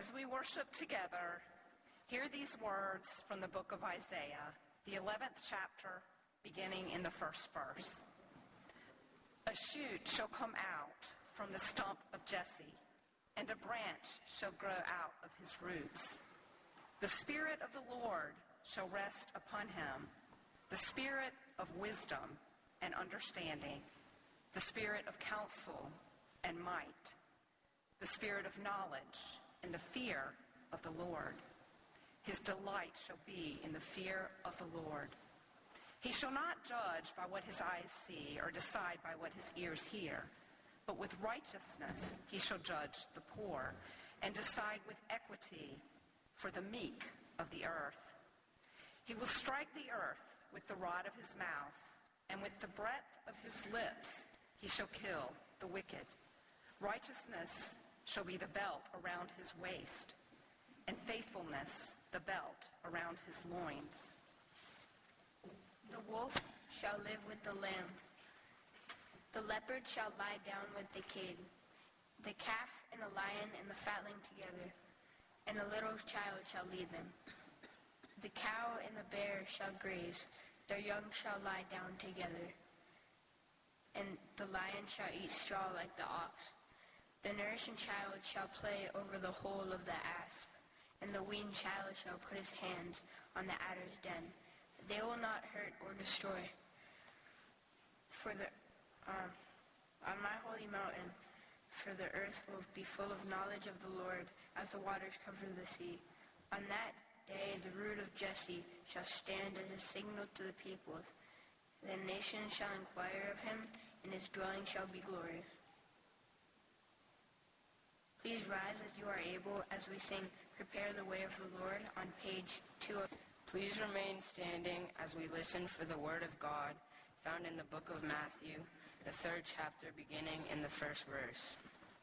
As we worship together, hear these words from the book of Isaiah, the 11th chapter, beginning in the first verse. A shoot shall come out from the stump of Jesse, and a branch shall grow out of his roots. The Spirit of the Lord shall rest upon him, the Spirit of wisdom and understanding, the Spirit of counsel and might, the Spirit of knowledge and the fear of the Lord. His delight shall be in the fear of the Lord. He shall not judge by what his eyes see or decide by what his ears hear, but with righteousness he shall judge the poor and decide with equity for the meek of the earth. He will strike the earth with the rod of his mouth, and with the breath of his lips he shall kill the wicked. Righteousness shall be the belt around his waist, and faithfulness the belt around his loins. The wolf shall live with the lamb. The leopard shall lie down with the kid. The calf and the lion and the fatling together, and a little child shall lead them. The cow and the bear shall graze. Their young shall lie down together. And the lion shall eat straw like the ox. The nourishing child shall play over the hole of the asp, and the weaned child shall put his hands on the adder's den. They will not hurt or destroy. On my holy mountain, for the earth will be full of knowledge of the Lord, as the waters cover the sea. On that day the root of Jesse shall stand as a signal to the peoples. The nations shall inquire of him, and his dwelling shall be glorious. Please rise as you are able as we sing Prepare the Way of the Lord on page 2. Please remain standing as we listen for the word of God found in the book of Matthew, the 3rd chapter, beginning in the first verse.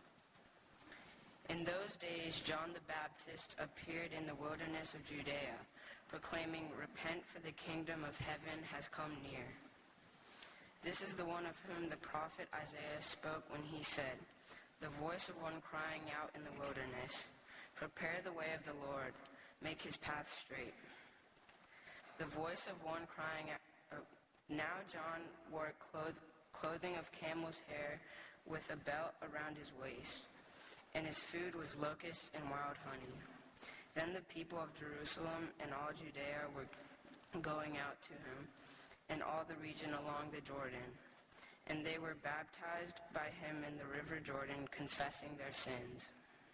In those days, John the Baptist appeared in the wilderness of Judea, proclaiming, "Repent, for the kingdom of heaven has come near." This is the one of whom the prophet Isaiah spoke when he said, "The voice of one crying out in the wilderness, prepare the way of the Lord, make his path straight." The voice of one crying out. Now John wore clothing of camel's hair with a belt around his waist, and his food was locusts and wild honey. Then the people of Jerusalem and all Judea were going out to him, and all the region along the Jordan, and they were baptized by him in the river Jordan, confessing their sins.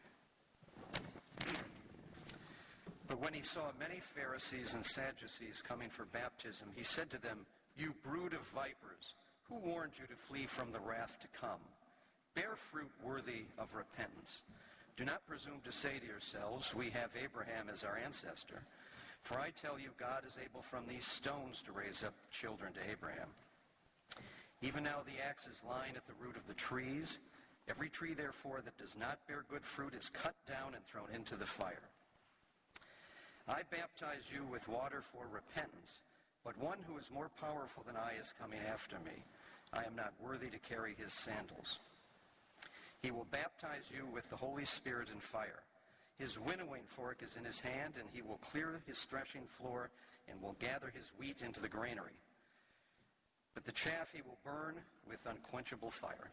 But when he saw many Pharisees and Sadducees coming for baptism, he said to them, "You brood of vipers, who warned you to flee from the wrath to come? Bear fruit worthy of repentance. Do not presume to say to yourselves, 'We have Abraham as our ancestor.' For I tell you, God is able from these stones to raise up children to Abraham. Even now the axe is lying at the root of the trees. Every tree, therefore, that does not bear good fruit is cut down and thrown into the fire. I baptize you with water for repentance, but one who is more powerful than I is coming after me. I am not worthy to carry his sandals. He will baptize you with the Holy Spirit and fire. His winnowing fork is in his hand, and he will clear his threshing floor and will gather his wheat into the granary. But the chaff he will burn with unquenchable fire."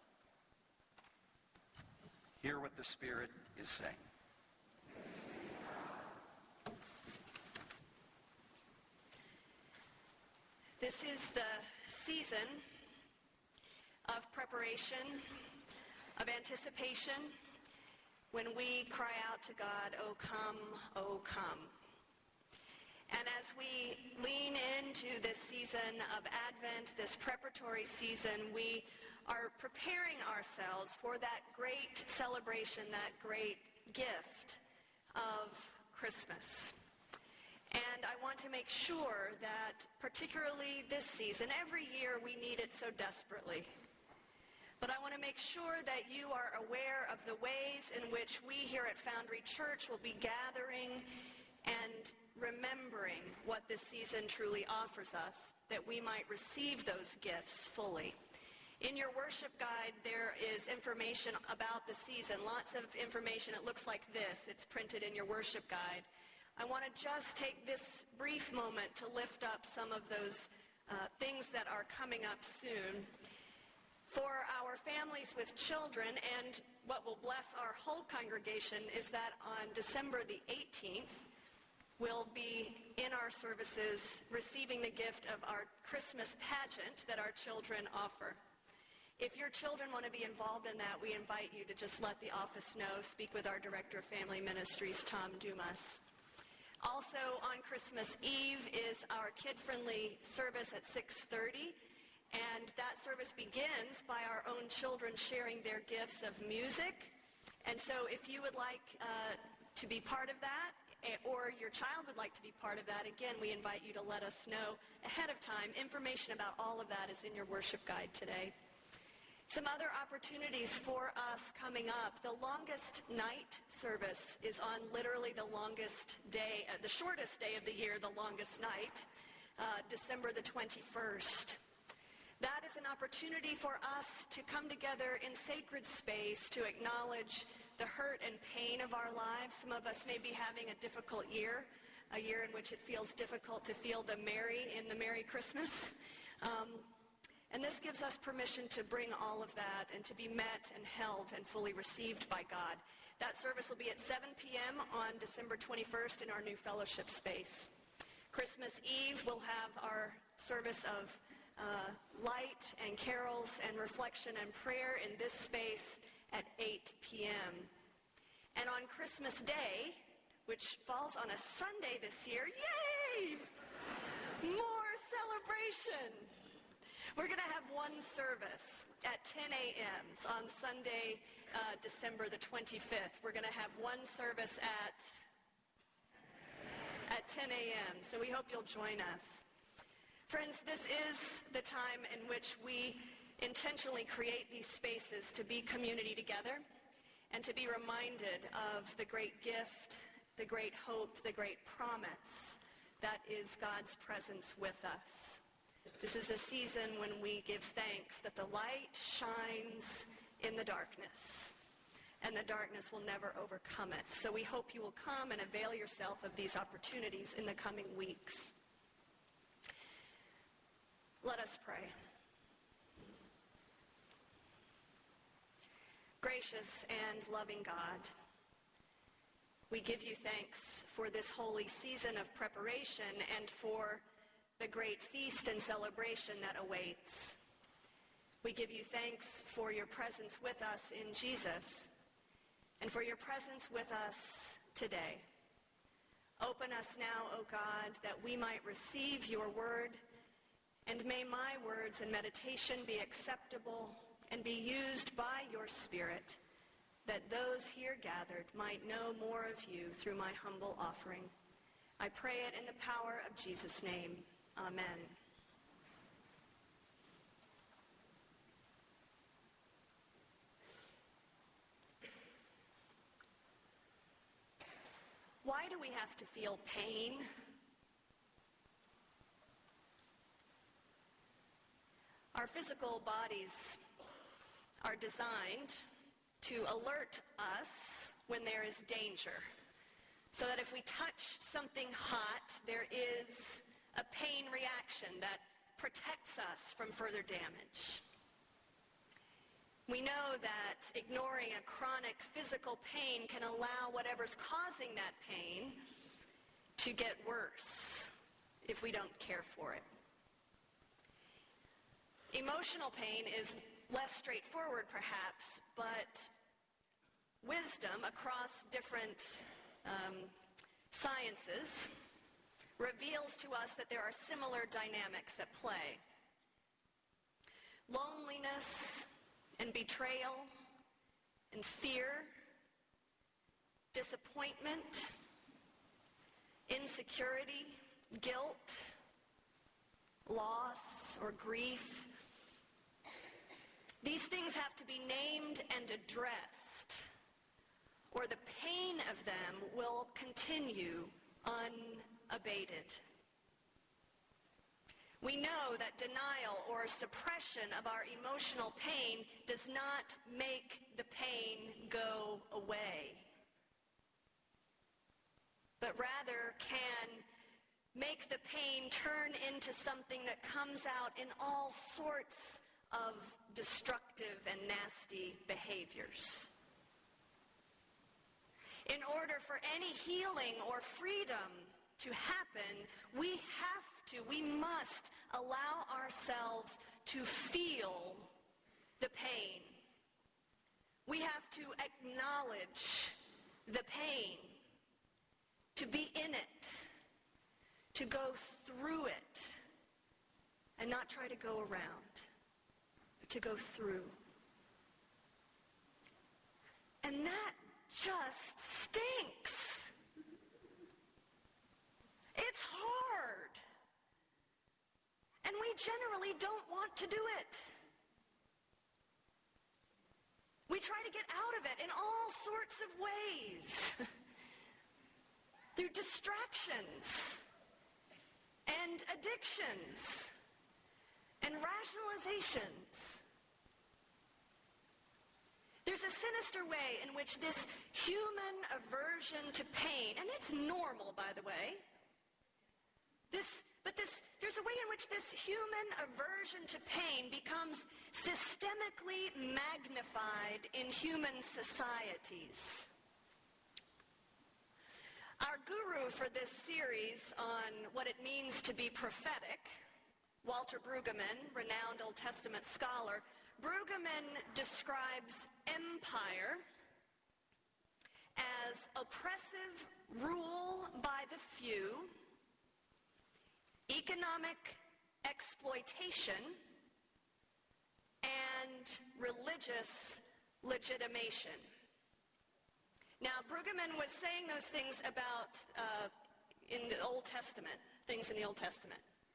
Hear what the Spirit is saying. This is the season of preparation, of anticipation, when we cry out to God, "O come, O come." And as we lean into this season of Advent, this preparatory season, we are preparing ourselves for that great celebration, that great gift of Christmas. And I want to make sure that particularly this season, every year we need it so desperately. But I want to make sure that you are aware of the ways in which we here at Foundry Church will be gathering and remembering what this season truly offers us, that we might receive those gifts fully. In your worship guide, there is information about the season, lots of information. It looks like this. It's printed in your worship guide. I want to just take this brief moment to lift up some of those things that are coming up soon. For our families with children, and what will bless our whole congregation is that on December the 18th, we'll be in our services receiving the gift of our Christmas pageant that our children offer. If your children want to be involved in that, we invite you to just let the office know. Speak with our Director of Family Ministries, Tom Dumas. Also on Christmas Eve is our kid-friendly service at 6:30, and that service begins by our own children sharing their gifts of music. And so if you would like to be part of that, or your child would like to be part of that, again, we invite you to let us know ahead of time. Information about all of that is in your worship guide today. Some other opportunities for us coming up. The longest night service is on literally the longest day, the shortest day of the year, the longest night, December the 21st. That is an opportunity for us to come together in sacred space to acknowledge the hurt and pain of our lives. Some of us may be having a difficult year, a year in which it feels difficult to feel the merry in the Merry Christmas. And this gives us permission to bring all of that and to be met and held and fully received by God. That service will be at 7 p.m. on December 21st in our new fellowship space. Christmas Eve, we'll have our service of light and carols and reflection and prayer in this space at 8 p.m. And on Christmas Day, which falls on a Sunday this year, yay! More celebration! We're going to have one service at 10 a.m. on Sunday, December the 25th. We're going to have one service at 10 a.m. So we hope you'll join us. Friends, this is the time in which we intentionally create these spaces to be community together and to be reminded of the great gift, the great hope, the great promise that is God's presence with us. This is a season when we give thanks that the light shines in the darkness, and the darkness will never overcome it. So we hope you will come and avail yourself of these opportunities in the coming weeks. Let us pray. Gracious and loving God, we give you thanks for this holy season of preparation and for the great feast and celebration that awaits. We give you thanks for your presence with us in Jesus and for your presence with us today. Open us now, O God, that we might receive your word, and may my words and meditation be acceptable and be used by your Spirit, that those here gathered might know more of you through my humble offering. I pray it in the power of Jesus' name. Amen. Why do we have to feel pain? Our physical bodies are designed to alert us when there is danger, so that if we touch something hot, there is a pain reaction that protects us from further damage. We know that ignoring a chronic physical pain can allow whatever's causing that pain to get worse if we don't care for it. Emotional pain is less straightforward, perhaps, but wisdom across different sciences reveals to us that there are similar dynamics at play. Loneliness and betrayal and fear, disappointment, insecurity, guilt, loss, or grief. These things have to be named and addressed, or the pain of them will continue unabated. We know that denial or suppression of our emotional pain does not make the pain go away, but rather can make the pain turn into something that comes out in all sorts of destructive and nasty behaviors. In order for any healing or freedom to happen, we must allow ourselves to feel the pain. We have to acknowledge the pain, to be in it, to go through it, and not try to go around, but to go through. And that just stinks. It's hard. And we generally don't want to do it. We try to get out of it in all sorts of ways. Through distractions and addictions and rationalizations. There's a sinister way in which this human aversion to pain, and it's normal, by the way, there's a way in which this human aversion to pain becomes systemically magnified in human societies. Our guru for this series on what it means to be prophetic, Walter Brueggemann, renowned Old Testament scholar, Brueggemann describes empire as oppressive rule by the few, economic exploitation, and religious legitimation. Now, Brueggemann was saying those things about in the Old Testament, things in the Old Testament.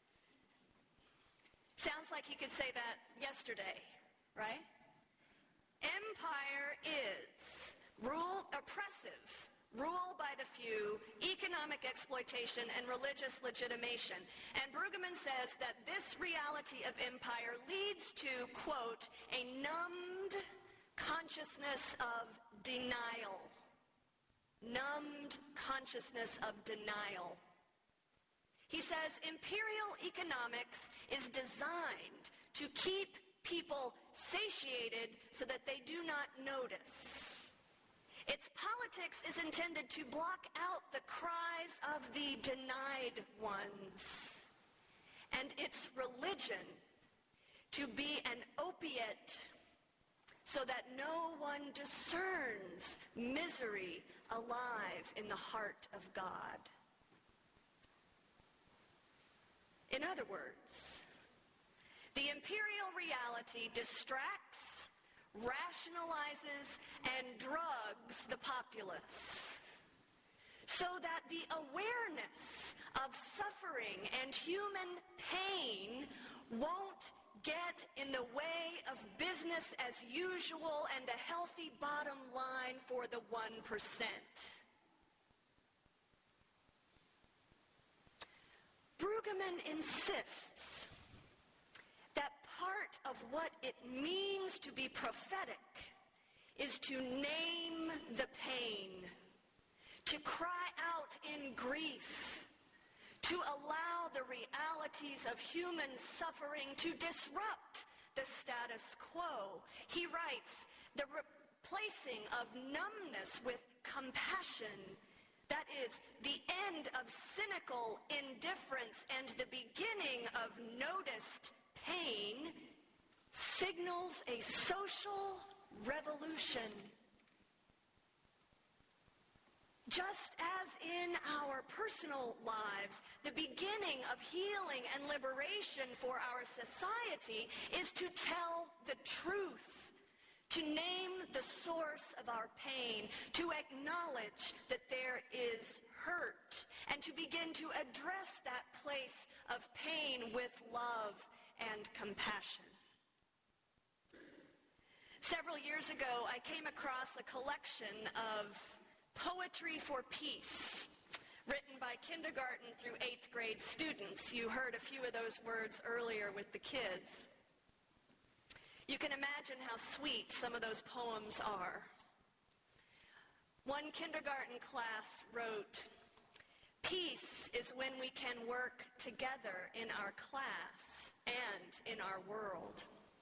Sounds like he could say that yesterday, right? Empire is oppressive, rule by the few, economic exploitation, and religious legitimation. And Brueggemann says that this reality of empire leads to, quote, a numbed consciousness of denial. Numbed consciousness of denial. He says imperial economics is designed to keep people satiated so that they do not notice. Its politics is intended to block out the cries of the denied ones, and its religion to be an opiate so that no one discerns misery alive in the heart of God. In other words, the imperial reality distracts, rationalizes, and drugs the populace so that the awareness of suffering and human pain won't get in the way of business as usual and a healthy bottom line for the 1%. Brueggemann insists that part of what it means to be prophetic is to name the pain, to cry out in grief, to allow the realities of human suffering to disrupt the status quo. He writes, the replacing of numbness with compassion, that is, the end of cynical indifference and the beginning of noticed pain, signals a social revolution. Just as in our personal lives, the beginning of healing and liberation for our society is to tell the truth, to name the source of our pain, to acknowledge that there is hurt, and to begin to address that place of pain with love and compassion. Several years ago, I came across a collection of Poetry for Peace written by kindergarten through 8th grade students. You heard a few of those words earlier with the kids. You can imagine how sweet some of those poems are. One kindergarten class wrote, "Peace is when we can work together in our class and in our world.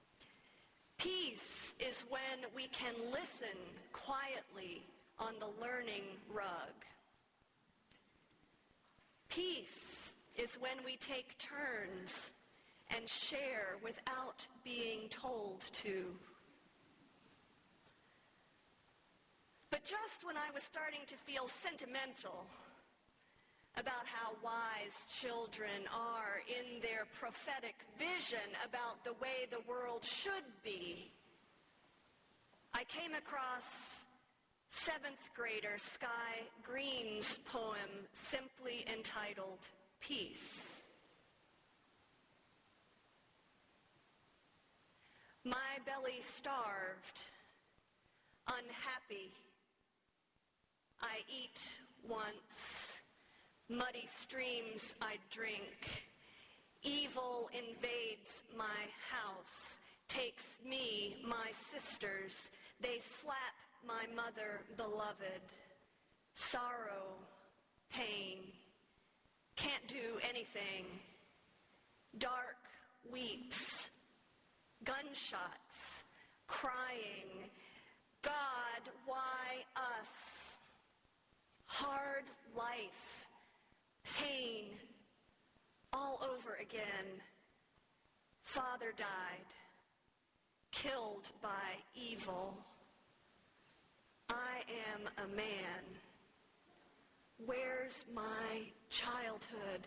Peace is when we can listen quietly on the learning rug. Peace is when we take turns and share without being told to." But just when I was starting to feel sentimental about how wise children are in their prophetic vision about the way the world should be, I came across 7th grader Sky Green's poem simply entitled "Peace." My belly starved, unhappy. I eat once, muddy streams I drink. Evil invades my house, takes me, my sisters. They slap my mother beloved. Sorrow, pain, can't do anything. Dark weeps, gunshots, crying. God, why us? Hard life, pain, all over again. Father died, killed by evil. I am a man. Where's my childhood?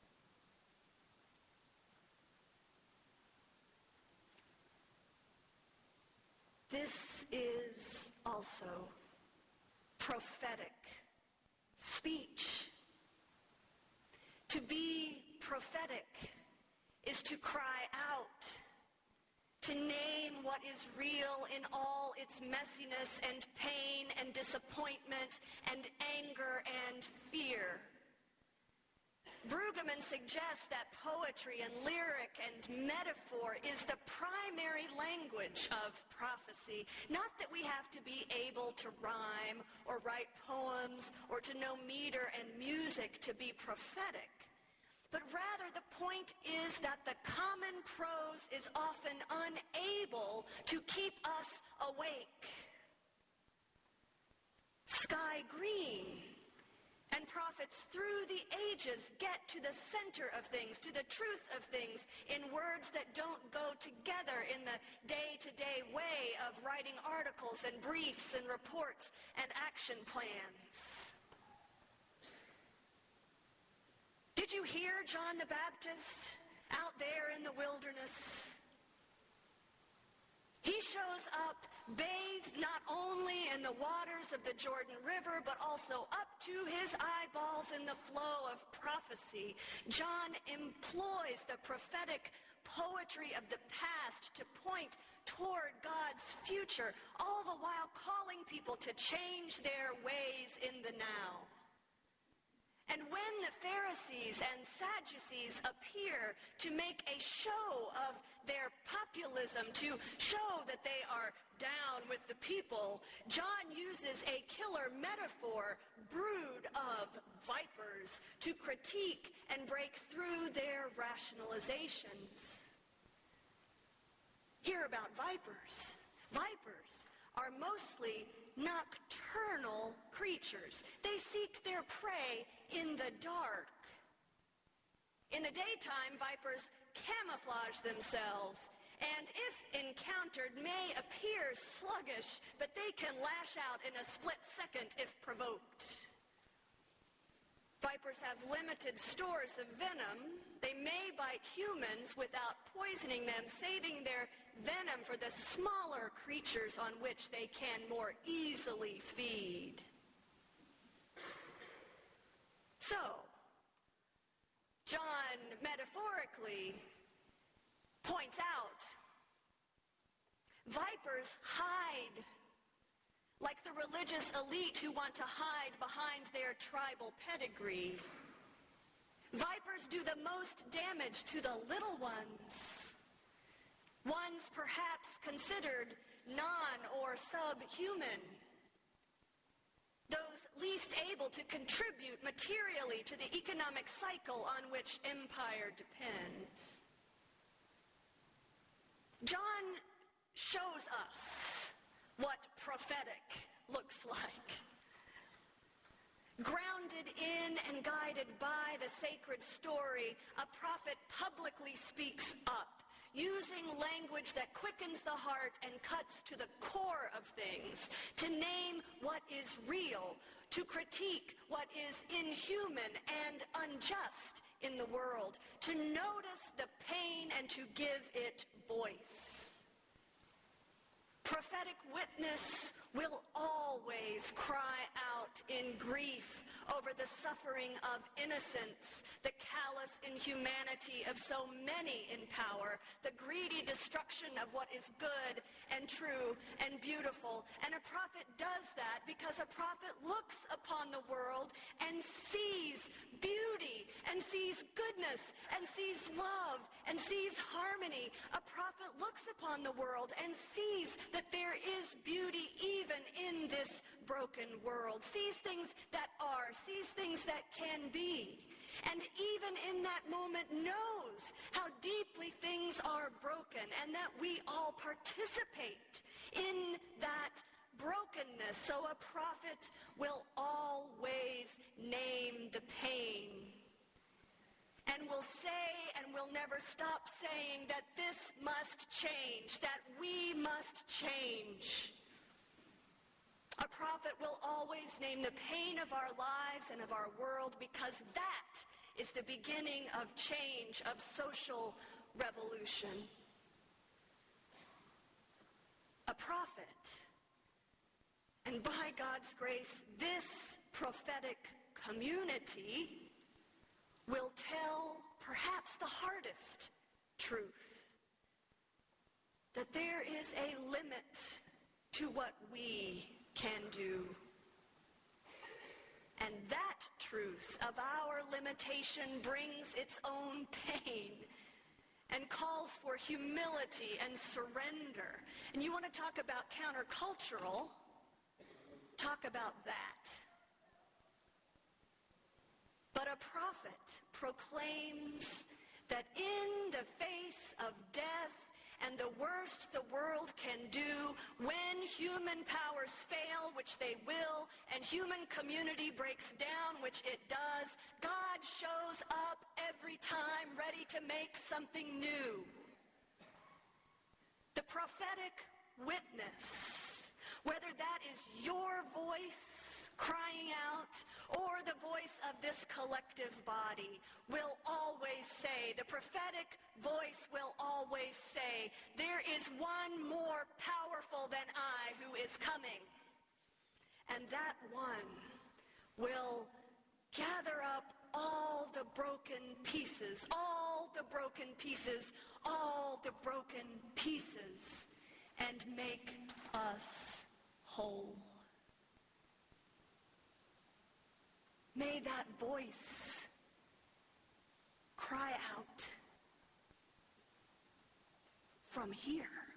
This is also prophetic speech. To be prophetic is to cry out, to name what is real in all its messiness and pain and disappointment and anger and fear. Brueggemann suggests that poetry and lyric and metaphor is the primary language of prophecy. Not that we have to be able to rhyme or write poems or to know meter and music to be prophetic, but rather the point is that the common prose is often unable to keep us awake. Sky Green and prophets through the ages get to the center of things, to the truth of things, in words that don't go together in the day-to-day way of writing articles and briefs and reports and action plans. Did you hear John the Baptist out there in the wilderness? He shows up bathed not only in the waters of the Jordan River, but also up to his eyeballs in the flow of prophecy. John employs the prophetic poetry of the past to point toward God's future, all the while calling people to change their ways in the now. And when the Pharisees and Sadducees appear to make a show of their populism, to show that they are down with the people, John uses a killer metaphor, brood of vipers, to critique and break through their rationalizations. Hear about vipers. Vipers are mostly nocturnal creatures. They seek their prey in the dark. In the daytime, vipers camouflage themselves, and if encountered, may appear sluggish, but they can lash out in a split second if provoked. Vipers have limited stores of venom. They may bite humans without poisoning them, saving their venom for the smaller creatures on which they can more easily feed. So, John metaphorically points out, vipers hide like the religious elite who want to hide behind their tribal pedigree. Vipers do the most damage to the little ones perhaps considered non- or subhuman, those least able to contribute materially to the economic cycle on which empire depends. John shows us what prophetic looks like. Grounded in and guided by the sacred story, a prophet publicly speaks up, using language that quickens the heart and cuts to the core of things, to name what is real, to critique what is inhuman and unjust in the world, to notice the pain and to give it voice. Prophetic witness will always cry out in grief over the suffering of innocents, the callous inhumanity of so many in power, the greedy destruction of what is good and true and beautiful. And a prophet does that because a prophet looks upon the world and sees beauty and sees goodness and sees love and sees harmony. A prophet looks upon the world and sees that there is beauty even in this broken world, sees things that are, sees things that can be, and even in that moment knows how deeply things are broken and that we all participate in that brokenness. So a prophet will always name the pain and will say and will never stop saying that this must change, that we must change. A prophet will always name the pain of our lives and of our world because that is the beginning of change, of social revolution. A prophet, and by God's grace, this prophetic community will tell perhaps the hardest truth, that there is a limit to what we can do. And that truth of our limitation brings its own pain and calls for humility and surrender. And you want to talk about countercultural? Talk about that. But a prophet proclaims that in the face of death and the worst the world can do, when human powers fail, which they will, and human community breaks down, which it does, God shows up every time ready to make something new. The prophetic witness, whether that is your voice crying out or the voice of this collective body, will always say, the prophetic voice will always say, there is one more powerful than I who is coming. And that one will gather up all the broken pieces, all the broken pieces, all the broken pieces, and make us whole. May that voice cry out from here.